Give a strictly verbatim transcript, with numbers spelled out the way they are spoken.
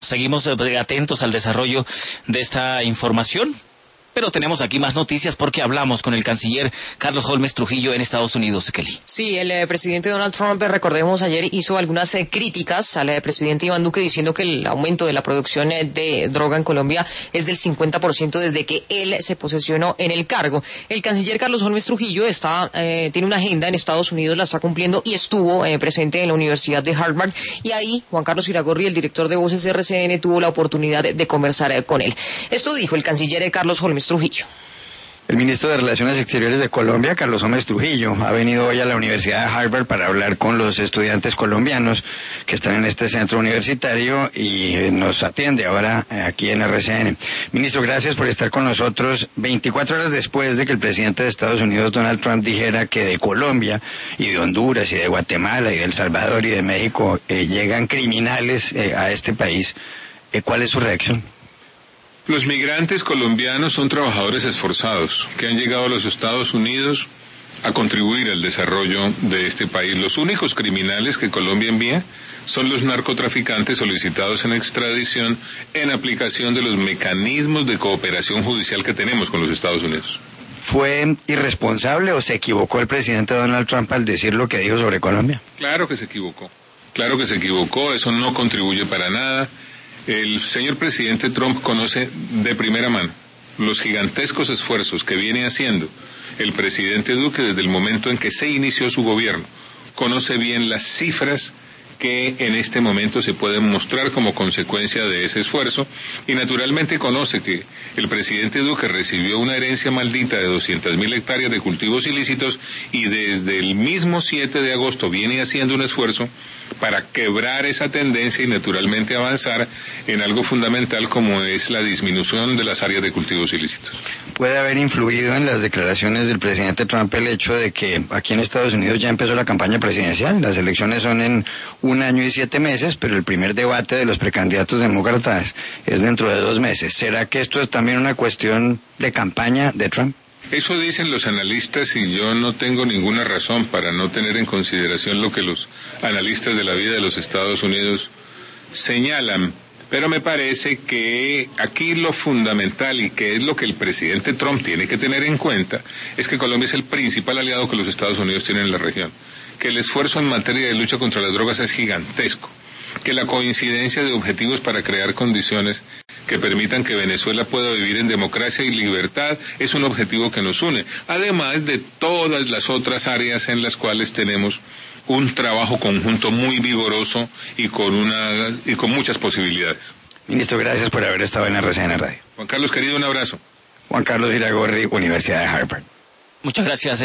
Seguimos atentos al desarrollo de esta información, pero tenemos aquí más noticias porque hablamos con el canciller Carlos Holmes Trujillo en Estados Unidos, Kelly. Sí, el eh, presidente Donald Trump, recordemos, ayer hizo algunas eh, críticas al eh, presidente Iván Duque diciendo que el aumento de la producción eh, de droga en Colombia es del cincuenta por ciento desde que él se posesionó en el cargo. El canciller Carlos Holmes Trujillo está eh, tiene una agenda en Estados Unidos, la está cumpliendo y estuvo eh, presente en la Universidad de Harvard, y ahí Juan Carlos Iragorri, el director de Voces R C N, tuvo la oportunidad de, de conversar eh, con él. Esto dijo el canciller eh, Carlos Holmes Trujillo. El ministro de Relaciones Exteriores de Colombia, Carlos Holmes Trujillo, ha venido hoy a la Universidad de Harvard para hablar con los estudiantes colombianos que están en este centro universitario y nos atiende ahora aquí en R C N. Ministro, gracias por estar con nosotros veinticuatro horas después de que el presidente de Estados Unidos, Donald Trump, dijera que de Colombia y de Honduras y de Guatemala y de El Salvador y de México eh, llegan criminales eh, a este país. Eh, ¿Cuál es su reacción? Los migrantes colombianos son trabajadores esforzados que han llegado a los Estados Unidos a contribuir al desarrollo de este país. Los únicos criminales que Colombia envía son los narcotraficantes solicitados en extradición en aplicación de los mecanismos de cooperación judicial que tenemos con los Estados Unidos. ¿Fue irresponsable o se equivocó el presidente Donald Trump al decir lo que dijo sobre Colombia? Claro que se equivocó. Claro que se equivocó. Eso no contribuye para nada. El señor presidente Trump conoce de primera mano los gigantescos esfuerzos que viene haciendo el presidente Duque desde el momento en que se inició su gobierno. Conoce bien las cifras que en este momento se pueden mostrar como consecuencia de ese esfuerzo, y naturalmente conoce que el presidente Duque recibió una herencia maldita de doscientas mil hectáreas de cultivos ilícitos, y desde el mismo siete de agosto viene haciendo un esfuerzo para quebrar esa tendencia y naturalmente avanzar en algo fundamental como es la disminución de las áreas de cultivos ilícitos. ¿Puede haber influido en las declaraciones del presidente Trump el hecho de que aquí en Estados Unidos ya empezó la campaña presidencial? Las elecciones son en un año y siete meses, pero el primer debate de los precandidatos demócratas es dentro de dos meses. ¿Será que esto es también una cuestión de campaña de Trump? Eso dicen los analistas, y yo no tengo ninguna razón para no tener en consideración lo que los analistas de la vida de los Estados Unidos señalan. Pero me parece que aquí lo fundamental, y que es lo que el presidente Trump tiene que tener en cuenta, es que Colombia es el principal aliado que los Estados Unidos tienen en la región, que el esfuerzo en materia de lucha contra las drogas es gigantesco, que la coincidencia de objetivos para crear condiciones que permitan que Venezuela pueda vivir en democracia y libertad es un objetivo que nos une, además de todas las otras áreas en las cuales tenemos un trabajo conjunto muy vigoroso y con una y con muchas posibilidades. Ministro, gracias por haber estado en R C N Radio. Juan Carlos, querido, un abrazo. Juan Carlos Iragorri, Universidad de Harvard. Muchas gracias.